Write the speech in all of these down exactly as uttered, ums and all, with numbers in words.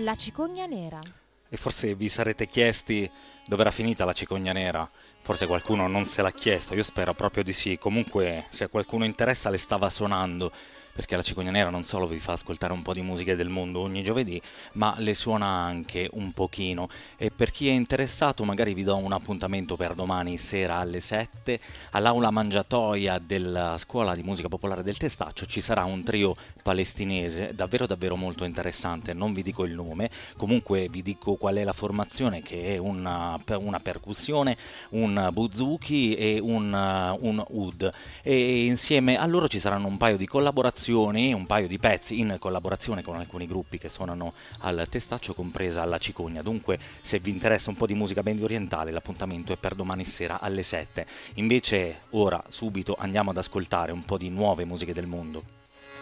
La cicogna nera. E forse vi sarete chiesti dove era finita la cicogna nera. Forse qualcuno non se l'ha chiesto, io spero proprio di sì. Comunque, se a qualcuno interessa, le stava suonando, perché la cicogna nera non solo vi fa ascoltare un po' di musiche del mondo ogni giovedì, ma le suona anche un pochino. E per chi è interessato, magari vi do un appuntamento per domani sera alle sette all'aula mangiatoia della Scuola di Musica Popolare del Testaccio. Ci sarà un trio palestinese davvero davvero molto interessante. Non vi dico il nome, comunque vi dico qual è la formazione, che è una, una percussione, un buzuki e un, un oud, e insieme a loro ci saranno un paio di collaborazioni, un paio di pezzi in collaborazione con alcuni gruppi che suonano al Testaccio, compresa la cicogna. Dunque, se vi interessa un po' di musica medio orientale, l'appuntamento è per domani sera alle sette. Invece ora subito andiamo ad ascoltare un po' di nuove musiche del mondo.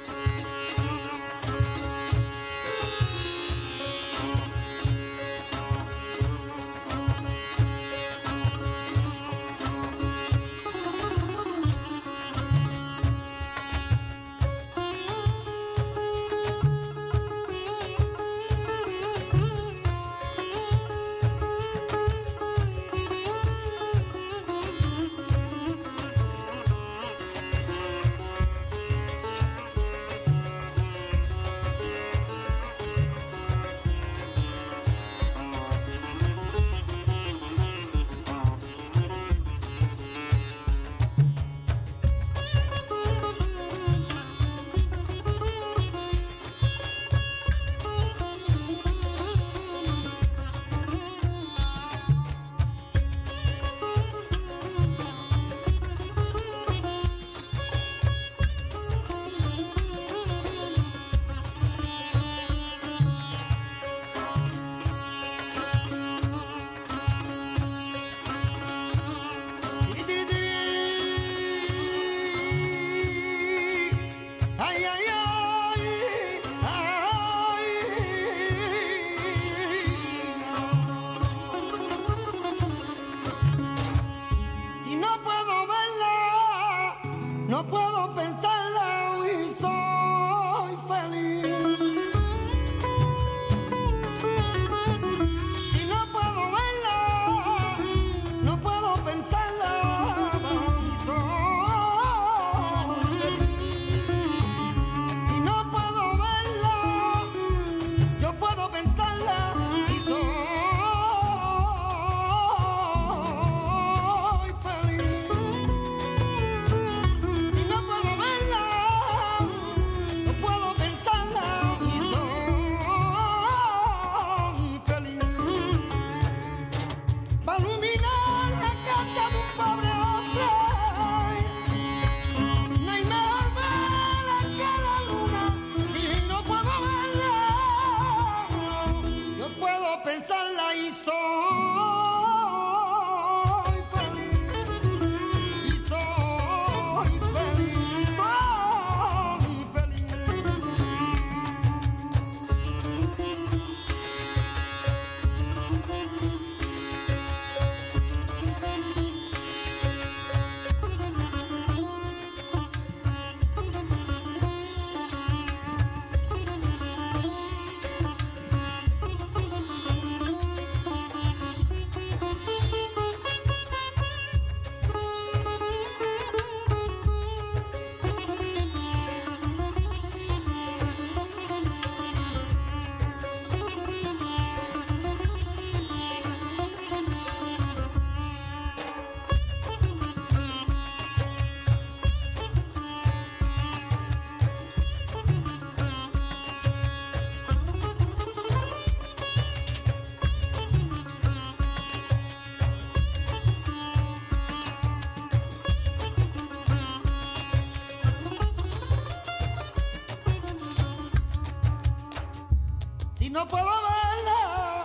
Si no puedo verla,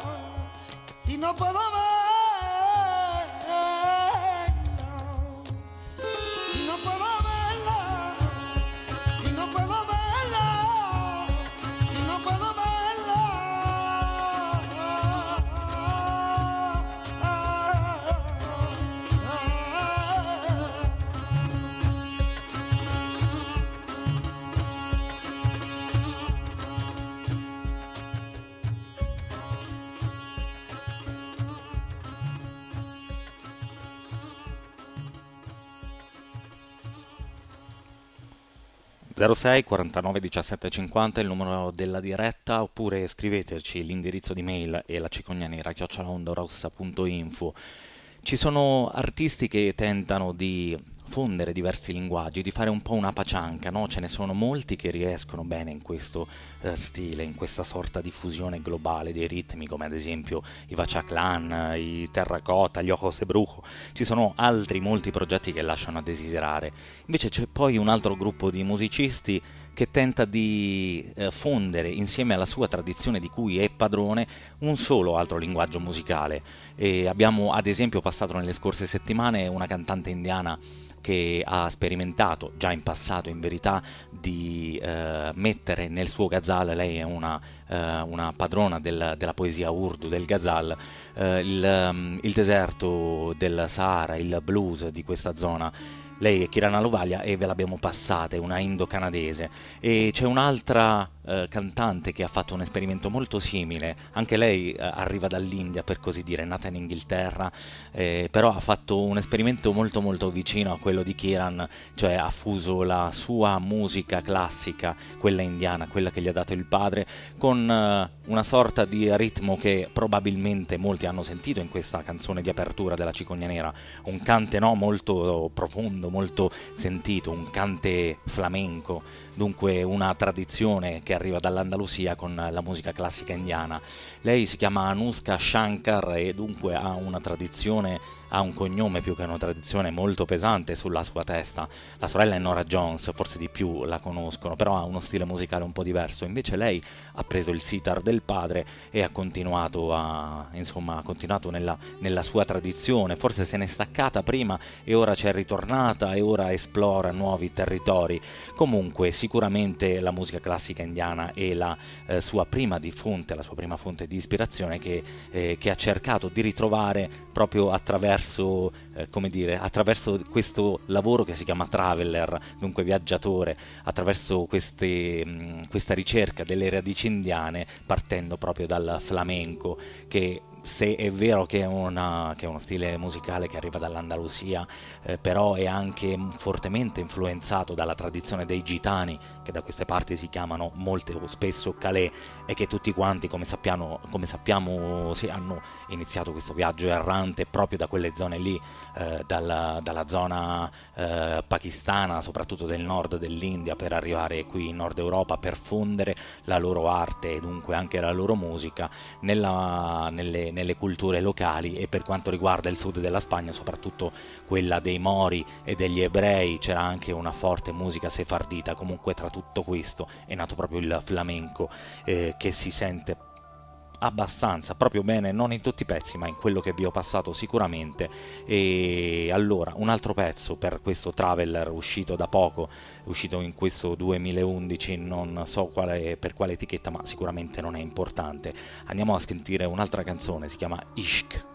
si no puedo verla, si no puedo verla, si no puedo verla, si no puedo verla. zero sei quarantanove diciassette cinquanta è il numero della diretta, oppure scriveteci l'indirizzo di mail e la cicogna nera chiocciola ondorossa punto info. Ci sono artisti che tentano di fondere diversi linguaggi, di fare un po' una pacianca, no? Ce ne sono molti che riescono bene in questo eh, stile, in questa sorta di fusione globale dei ritmi, come ad esempio i Vachaclan, i Terracotta, gli Ojos de Brujo. Ci sono altri molti progetti che lasciano a desiderare. Invece c'è poi un altro gruppo di musicisti che tenta di eh, fondere insieme alla sua tradizione di cui è padrone un solo altro linguaggio musicale. E abbiamo ad esempio passato nelle scorse settimane una cantante indiana che ha sperimentato già in passato in verità di eh, mettere nel suo ghazal, lei è una, eh, una padrona del, della poesia urdu, del ghazal, eh, il, um, il deserto del Sahara, il blues di questa zona. Lei è Kirana Lovalia e ve l'abbiamo passata, è una indo-canadese. E c'è un'altra eh, cantante che ha fatto un esperimento molto simile, anche lei eh, arriva dall'India per così dire, è nata in Inghilterra, eh, però ha fatto un esperimento molto molto vicino a quello di Kiran, cioè ha fuso la sua musica classica, quella indiana, quella che gli ha dato il padre, con eh, una sorta di ritmo che probabilmente molti hanno sentito in questa canzone di apertura della Cicogna Nera, un cante no, molto profondo, molto sentito, un cante flamenco, dunque una tradizione che arriva dall'Andalusia con la musica classica indiana. Lei si chiama Anushka Shankar e dunque ha una tradizione, ha un cognome più che una tradizione molto pesante sulla sua testa. La sorella è Nora Jones, forse di più la conoscono, però ha uno stile musicale un po' diverso. Invece lei ha preso il sitar del padre e ha continuato a, insomma, ha continuato nella, nella sua tradizione. Forse se n'è staccata prima e ora c'è ritornata e ora esplora nuovi territori. Comunque sicuramente la musica classica indiana è la eh, sua prima di fonte, la sua prima fonte di ispirazione che, eh, che ha cercato di ritrovare proprio attraverso Eh, come dire, attraverso questo lavoro che si chiama traveller, dunque viaggiatore, attraverso queste, mh, questa ricerca delle radici indiane, partendo proprio dal flamenco, che se è vero che è, una, che è uno stile musicale che arriva dall'Andalusia, eh, però è anche fortemente influenzato dalla tradizione dei gitani, che da queste parti si chiamano molto spesso calé, e che tutti quanti, come sappiamo, come sappiamo sì, hanno iniziato questo viaggio errante proprio da quelle zone lì, eh, dalla, dalla zona eh, pakistana, soprattutto del nord dell'India, per arrivare qui in Nord Europa, per fondere la loro arte e dunque anche la loro musica nella, nelle nelle culture locali. E per quanto riguarda il sud della Spagna, soprattutto quella dei Mori e degli ebrei, c'era anche una forte musica sefardita. Comunque tra tutto questo è nato proprio il flamenco, eh, che si sente abbastanza, proprio bene, non in tutti i pezzi, ma in quello che vi ho passato sicuramente. E allora, un altro pezzo per questo Traveller uscito da poco, uscito in questo duemilaundici, non so quale, per quale etichetta, ma sicuramente non è importante. Andiamo a sentire un'altra canzone, si chiama Ishq.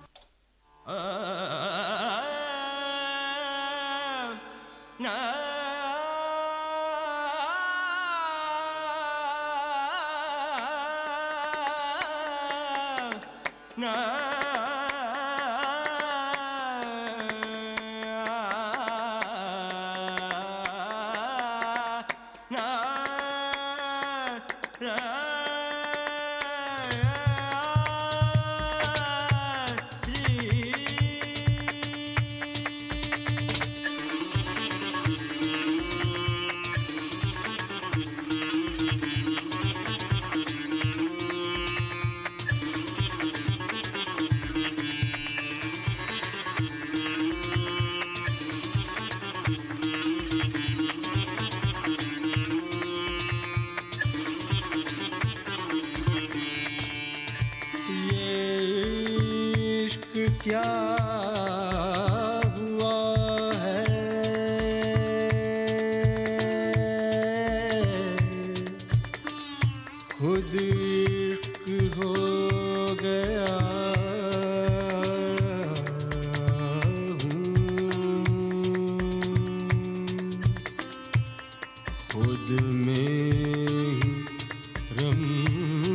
क्या हुआ है खुद इश्क हो गया खुद में ही रम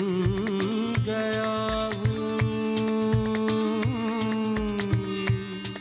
गया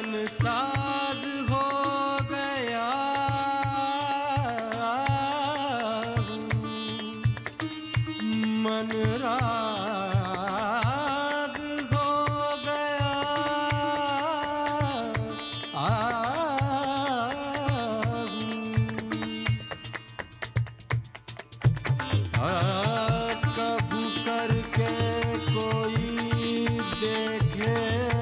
मन साज हो गया मन राग हो गया आ कभू करके कोई देखे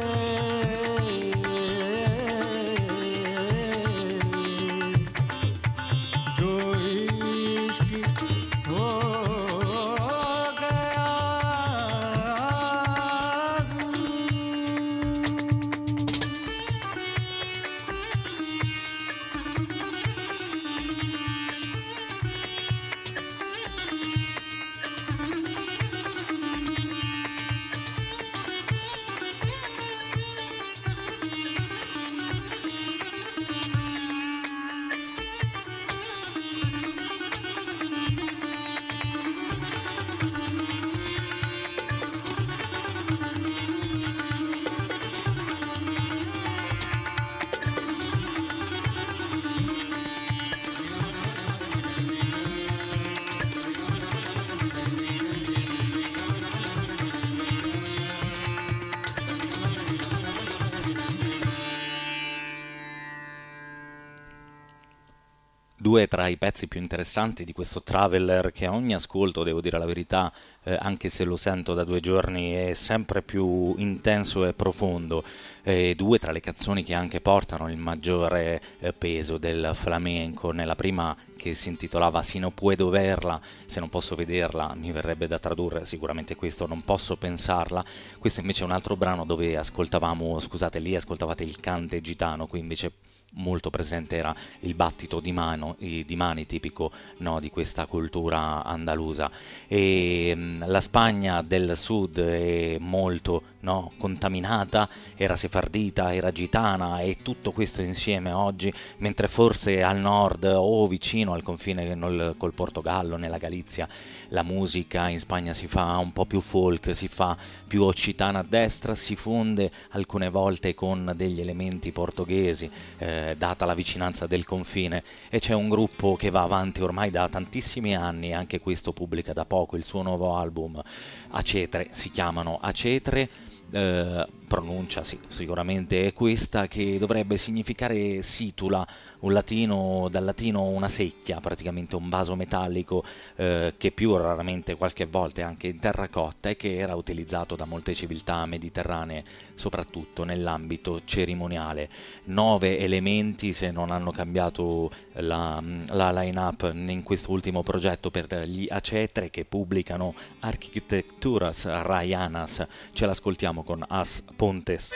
जो इश्क हो गया Due tra i pezzi più interessanti di questo Traveller, che a ogni ascolto, devo dire la verità, eh, anche se lo sento da due giorni, è sempre più intenso e profondo. E due tra le canzoni che anche portano il maggiore eh, peso del flamenco. Nella prima, che si intitolava Si no puedo verla, se non posso vederla, mi verrebbe da tradurre sicuramente questo, non posso pensarla. Questo invece è un altro brano dove ascoltavamo, scusate, lì ascoltavate il cante gitano, qui invece molto presente era il battito di, mano, di mani tipico, no, di questa cultura andalusa. E mh, la Spagna del sud è molto, no, contaminata, era sefardita, era gitana e tutto questo insieme oggi, mentre forse al nord o vicino al confine nel, col Portogallo, nella Galizia, la musica in Spagna si fa un po' più folk, si fa più occitana a destra, si fonde alcune volte con degli elementi portoghesi, eh, data la vicinanza del confine, e c'è un gruppo che va avanti ormai da tantissimi anni, anche questo pubblica da poco il suo nuovo album, Acetre, si chiamano Acetre. Eh, pronuncia sì, sicuramente è questa, che dovrebbe significare situla, un latino, dal latino una secchia, praticamente un vaso metallico eh, che più raramente qualche volta è anche in terracotta e che era utilizzato da molte civiltà mediterranee, soprattutto nell'ambito cerimoniale. Nove elementi, se non hanno cambiato la, la line-up in questo ultimo progetto per gli Acetre, che pubblicano Arquitecturas Rayanas. Ce l'ascoltiamo con As Pontes.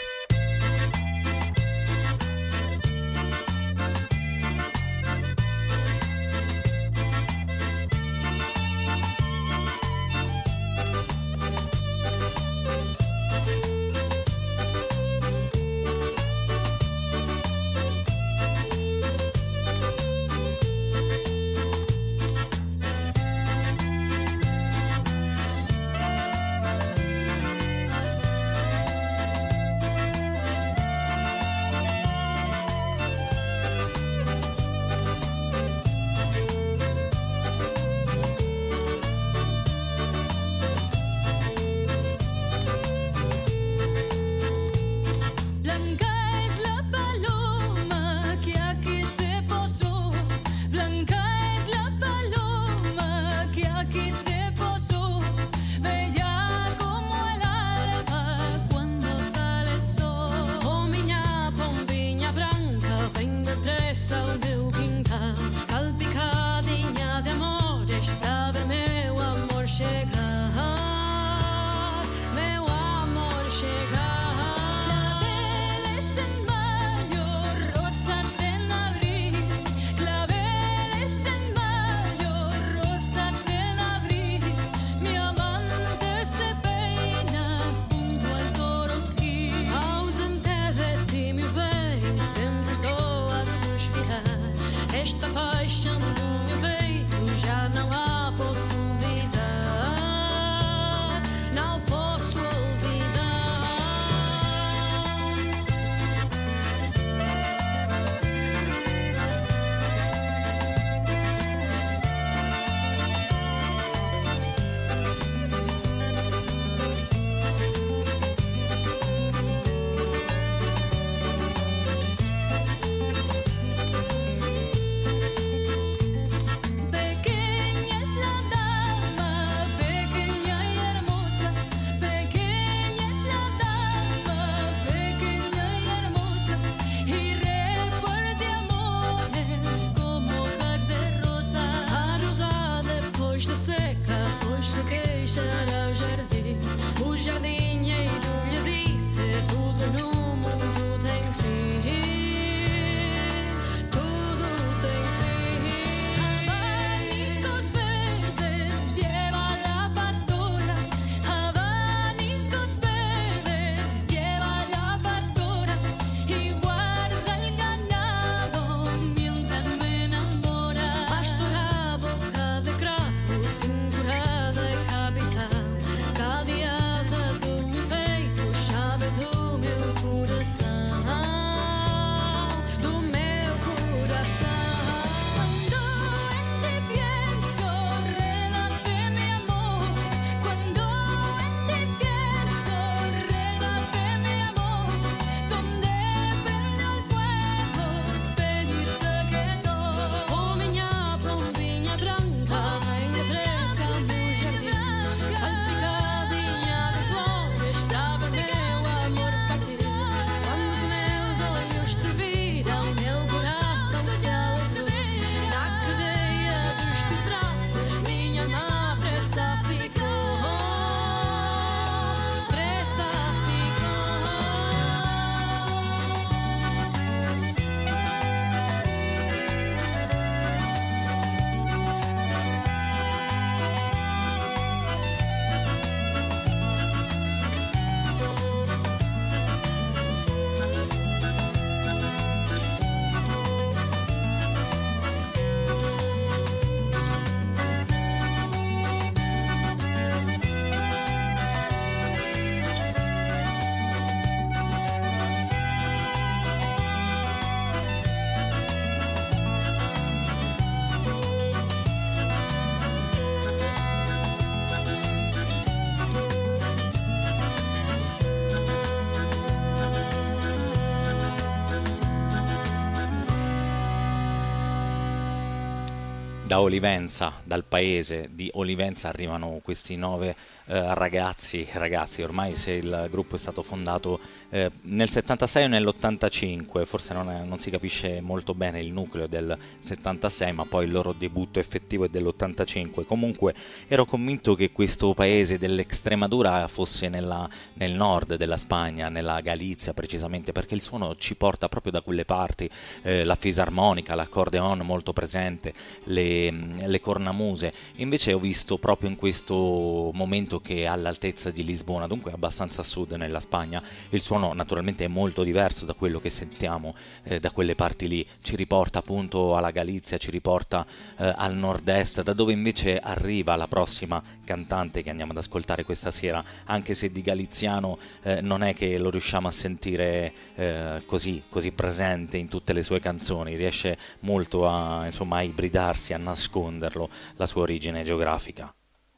Da Olivenza, dal paese di Olivenza, arrivano questi nove eh, ragazzi, ragazzi, ormai se il gruppo è stato fondato eh, nel settantasei o nell'ottantacinque, forse non, è- non si capisce molto bene il nucleo del settantasei, ma poi il loro debutto effettivo è dell'ottantacinque. Comunque ero convinto che questo paese dell'Extremadura fosse nella- nel nord della Spagna, nella Galizia precisamente, perché il suono ci porta proprio da quelle parti, eh, la fisarmonica, l'accordeon molto presente, le le cornamuse. Invece ho visto proprio in questo momento che è all'altezza di Lisbona, dunque abbastanza a sud nella Spagna, il suono naturalmente è molto diverso da quello che sentiamo eh, da quelle parti lì, ci riporta appunto alla Galizia, ci riporta eh, al nord-est, da dove invece arriva la prossima cantante che andiamo ad ascoltare questa sera, anche se di galiziano eh, non è che lo riusciamo a sentire eh, così, così presente in tutte le sue canzoni, riesce molto a, insomma, a ibridarsi, a nasconderlo, la sua origine geografica.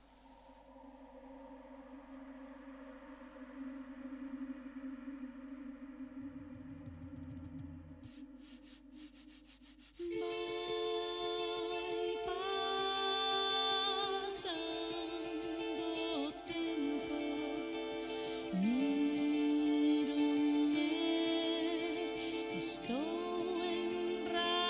Vai passando tempo, mírame, estou en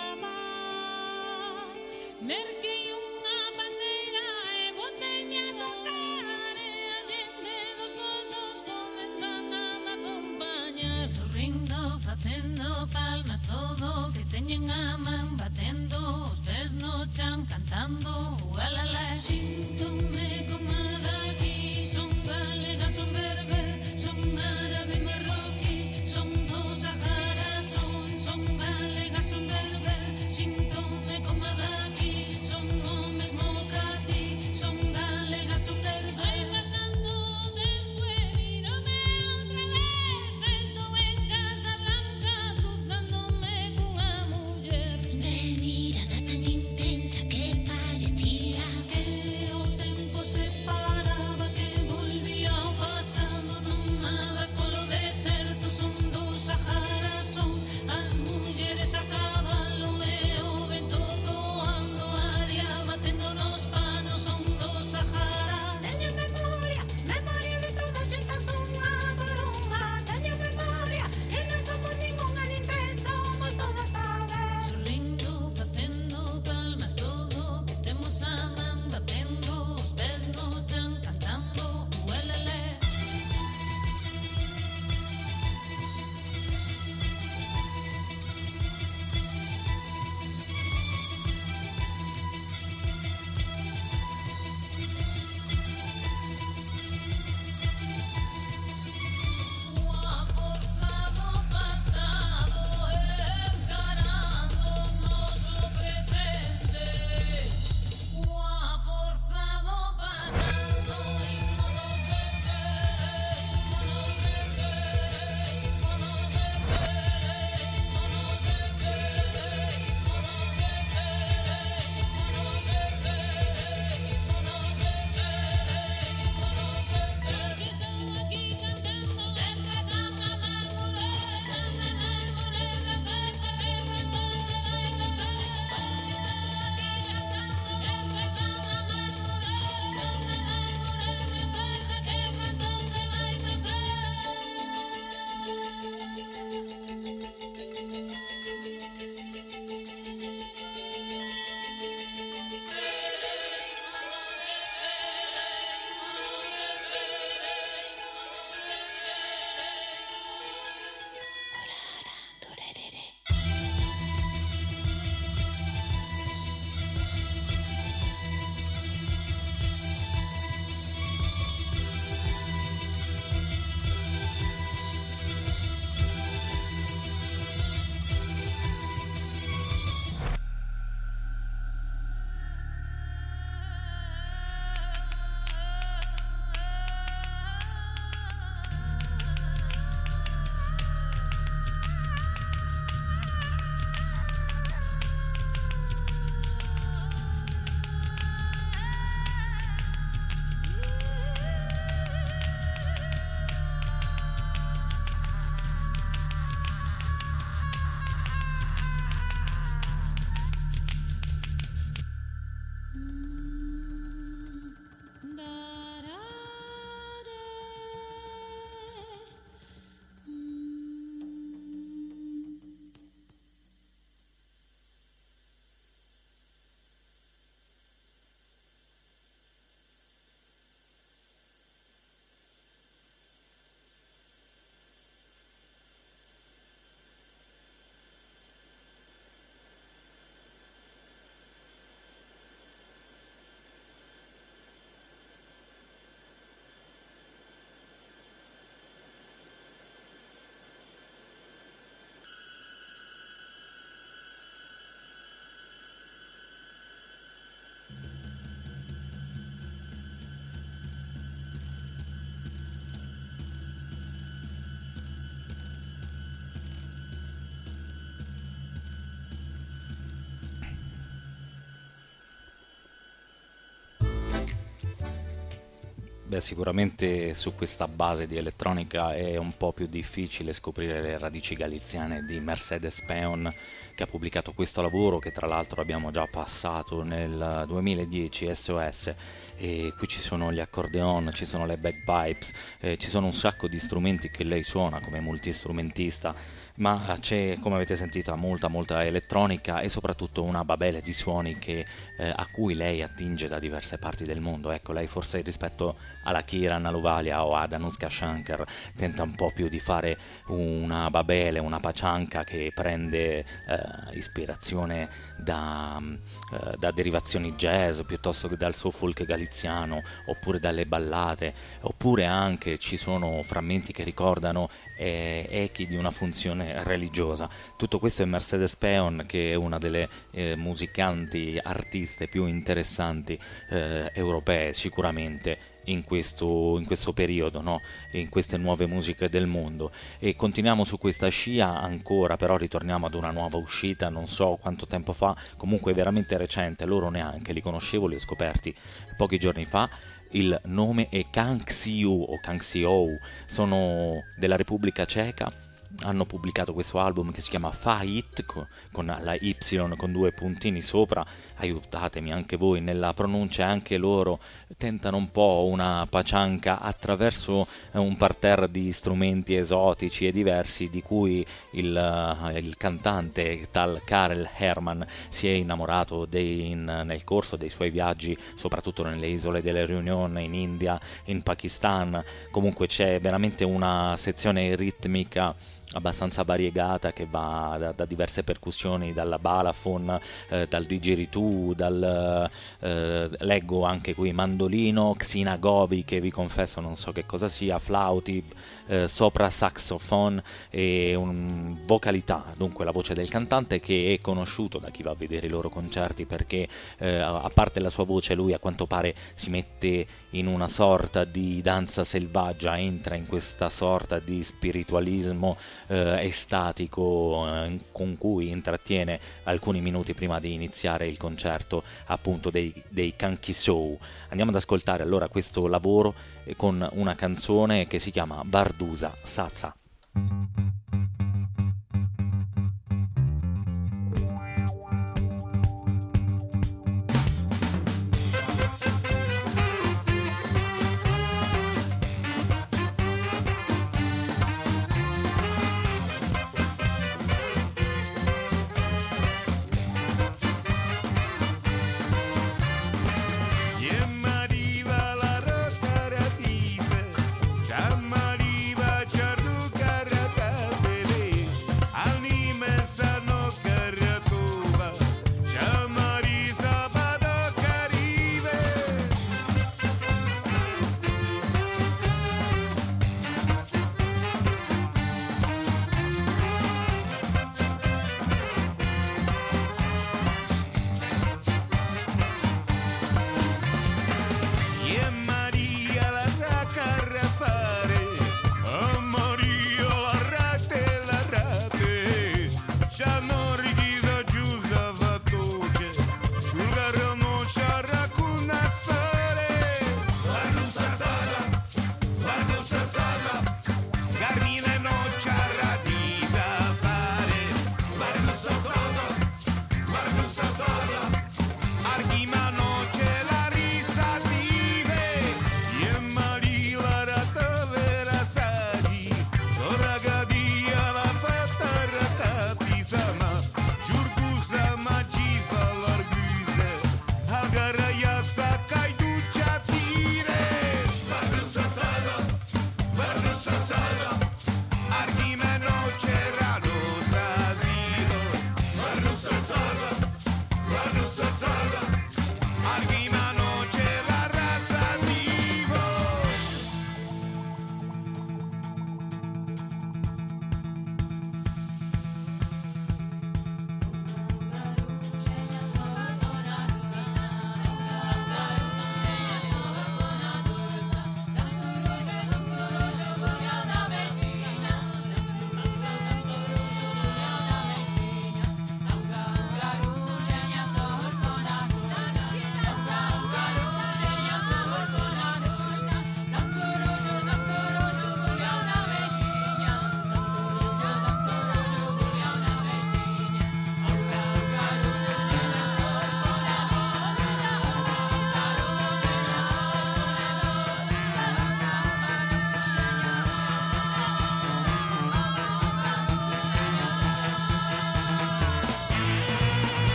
Rabat, merquei unha bandeira e botei-me a tocar, e a gente dos postos comezan a me acompañar, sorrindo, facendo palmas, todo o que teñen a man, batendo os pés no chan, cantando ualala. Síntome como daqui, son galega, son berber, son árabe, marroquí, son do Sahara, son, son galega, son berber, síntome como daqui, son o mesmo ca ti, son galega, son berber. Vai pasando o tempo e mírame outra vez, estou en Casablanca, cruzándome cunha muller de mirada tan intensa que parecía que o Beh, sicuramente su questa base di elettronica è un po' più difficile scoprire le radici galiziane di Mercedes Peon, che ha pubblicato questo lavoro che tra l'altro abbiamo già passato nel duemiladieci, S O S, e qui ci sono gli accordeon, ci sono le bagpipes, eh, ci sono un sacco di strumenti che lei suona come multistrumentista, ma c'è, come avete sentito, molta molta elettronica e soprattutto una babele di suoni che, eh, a cui lei attinge da diverse parti del mondo. Ecco, lei forse rispetto alla Kiran Ahluwalia o ad Anushka Shankar tenta un po' più di fare una babele, una pacianca che prende eh, ispirazione da, eh, da derivazioni jazz piuttosto che dal suo folk galiziano, oppure dalle ballate, oppure anche ci sono frammenti che ricordano eh, echi di una funzione religiosa. Tutto questo è Mercedes Peon, che è una delle eh, musicanti artiste più interessanti eh, europee sicuramente in questo, in questo periodo, no? In queste nuove musiche del mondo. E continuiamo su questa scia ancora, però ritorniamo ad una nuova uscita, non so quanto tempo fa, comunque veramente recente, loro neanche li conoscevo, li ho scoperti pochi giorni fa. Il nome è Kang Xiu o Kang Xiou, sono della Repubblica Ceca. Hanno pubblicato questo album che si chiama Fight, con la Y con due puntini sopra, aiutatemi anche voi nella pronuncia, anche loro tentano un po' una pacianca attraverso un parterre di strumenti esotici e diversi, di cui il, il cantante tal Karel Hermann si è innamorato dei, in, nel corso dei suoi viaggi, soprattutto nelle isole delle Réunion, in India, in Pakistan. Comunque c'è veramente una sezione ritmica abbastanza variegata che va da, da diverse percussioni, dalla balafon, eh, dal didgeridoo, dal eh, leggo anche qui mandolino, xinagobi, che vi confesso non so che cosa sia, flauti, eh, sopra saxophone e un vocalità, dunque la voce del cantante, che è conosciuto da chi va a vedere i loro concerti perché eh, a parte la sua voce lui a quanto pare si mette in una sorta di danza selvaggia, entra in questa sorta di spiritualismo eh, estatico eh, con cui intrattiene alcuni minuti prima di iniziare il concerto appunto dei, dei Kang Xiou. Andiamo ad ascoltare allora questo lavoro eh, con una canzone che si chiama Bardusa Saza. Mariva, Charrucarata.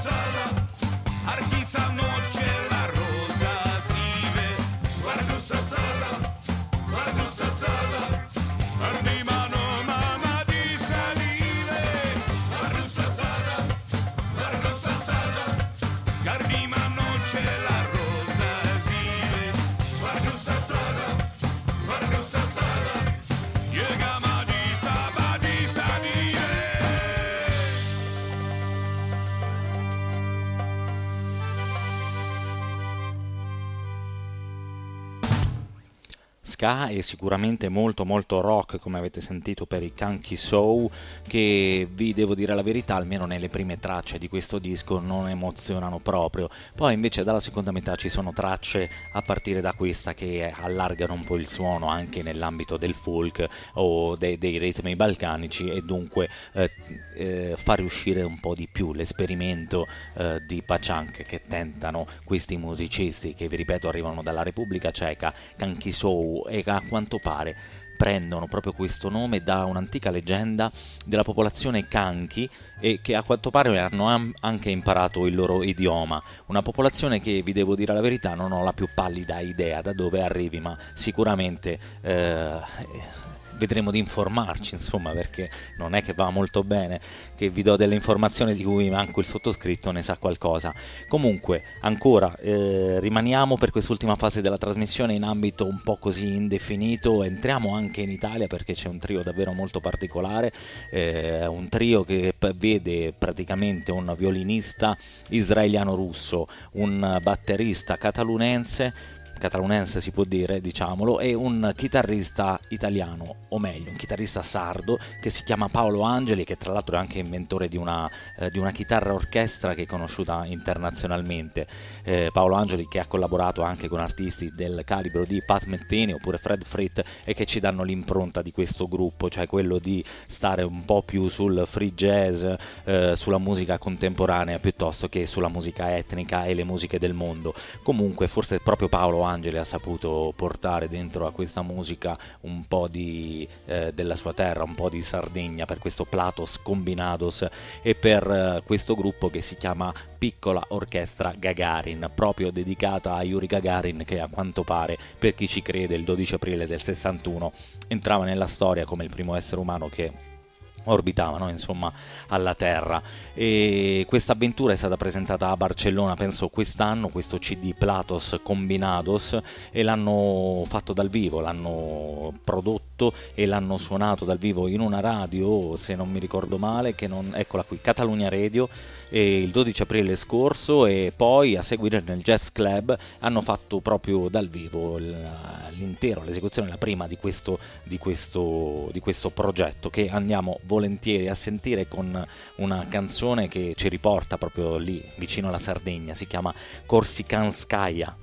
Ska e sicuramente molto molto rock, come avete sentito per i Kanky Soul, che vi devo dire la verità, almeno nelle prime tracce di questo disco non emozionano proprio. Poi invece dalla seconda metà ci sono tracce a partire da questa che allargano un po' il suono anche nell'ambito del folk o dei, dei ritmi balcanici, e dunque eh, eh, fa riuscire un po' di più l'esperimento eh, di pachunk che tentano questi musicisti che, vi ripeto, arrivano dalla Repubblica Ceca, Kanky Soul, e a quanto pare prendono proprio questo nome da un'antica leggenda della popolazione Kanki, e che a quanto pare hanno am- anche imparato il loro idioma, una popolazione che, vi devo dire la verità, non ho la più pallida idea da dove arrivi, ma sicuramente eh, vedremo di informarci, insomma, perché non è che va molto bene che vi do delle informazioni di cui manco il sottoscritto ne sa qualcosa. Comunque, ancora eh, rimaniamo per quest'ultima fase della trasmissione in ambito un po' così indefinito, entriamo anche in Italia perché c'è un trio davvero molto particolare, eh, un trio che p- vede praticamente un violinista israeliano-russo, un batterista catalunense catalunense si può dire, diciamolo, e un chitarrista italiano, o meglio un chitarrista sardo che si chiama Paolo Angeli, che tra l'altro è anche inventore di una, eh, di una chitarra orchestra che è conosciuta internazionalmente. eh, Paolo Angeli, che ha collaborato anche con artisti del calibro di Pat Metheny oppure Fred Frith, e che ci danno l'impronta di questo gruppo, cioè quello di stare un po' più sul free jazz, eh, sulla musica contemporanea piuttosto che sulla musica etnica e le musiche del mondo. Comunque forse proprio Paolo Angeli ha saputo portare dentro a questa musica un po' di, eh, della sua terra, un po' di Sardegna, per questo Platos Combinados e per eh, questo gruppo che si chiama Piccola Orchestra Gagarin, proprio dedicata a Yuri Gagarin, che a quanto pare, per chi ci crede, il dodici aprile del sessantuno entrava nella storia come il primo essere umano che orbitavano insomma alla Terra. E questa avventura è stata presentata a Barcellona, penso quest'anno, questo C D Platos Combinados, e l'hanno fatto dal vivo, l'hanno prodotto e l'hanno suonato dal vivo in una radio, se non mi ricordo male, che non, eccola qui, Catalunya Radio, e il dodici aprile scorso, e poi a seguire nel Jazz Club hanno fatto proprio dal vivo l'intero, l'esecuzione, la prima di questo, di questo, di questo progetto, che andiamo volentieri a sentire con una canzone che ci riporta proprio lì vicino alla Sardegna, si chiama Corsicanskaya.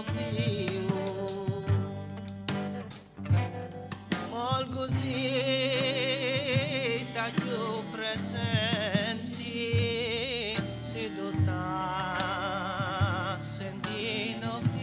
più, mal così da più presenti si dotta sentino più.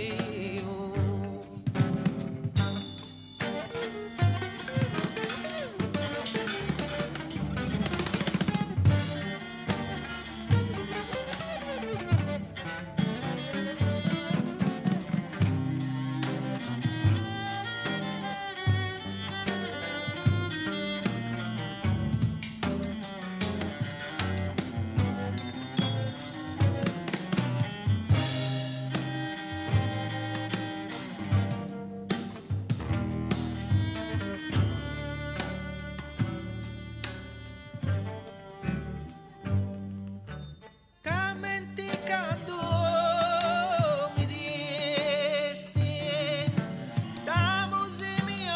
Dimenticando mi disti da musica mia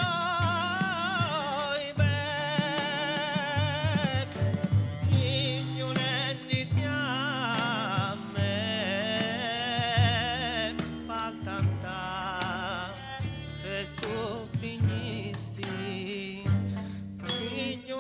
figlio di a me paltanta se tu finisti figlio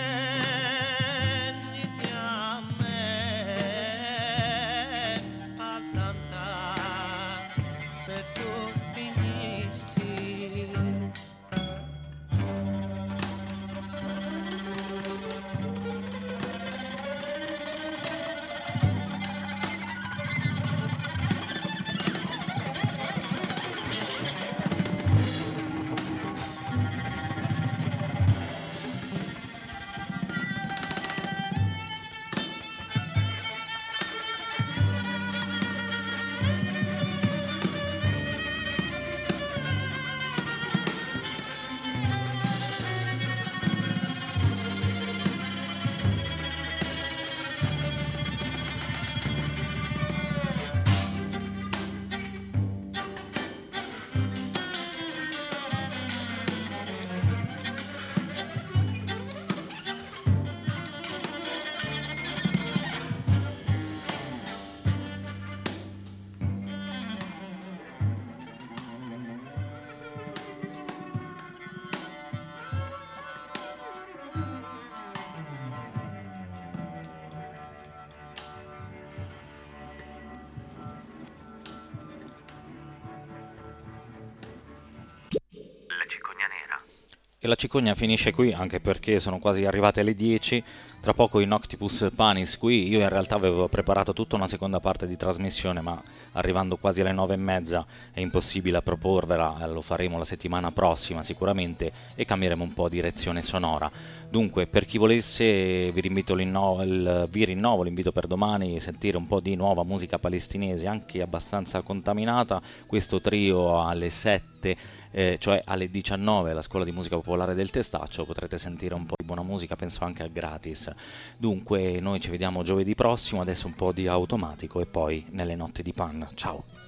E la cicogna finisce qui, anche perché sono quasi arrivate le dieci. Tra poco in Octopus Panis qui. Io in realtà avevo preparato tutta una seconda parte di trasmissione, ma arrivando quasi alle nove e mezza è impossibile proporvela. Lo faremo la settimana prossima sicuramente e cambieremo un po' direzione sonora. Dunque, per chi volesse vi rinvito l'inno- il, vi rinnovo l'invito per domani, sentire un po' di nuova musica palestinese, anche abbastanza contaminata. Questo trio alle sette, eh, cioè alle diciannove, alla Scuola di Musica Popolare del Testaccio. Potrete sentire un po' di buona musica, penso anche a gratis. Dunque noi ci vediamo giovedì prossimo, adesso un po' di Automatico e poi nelle notti di Pan. Ciao!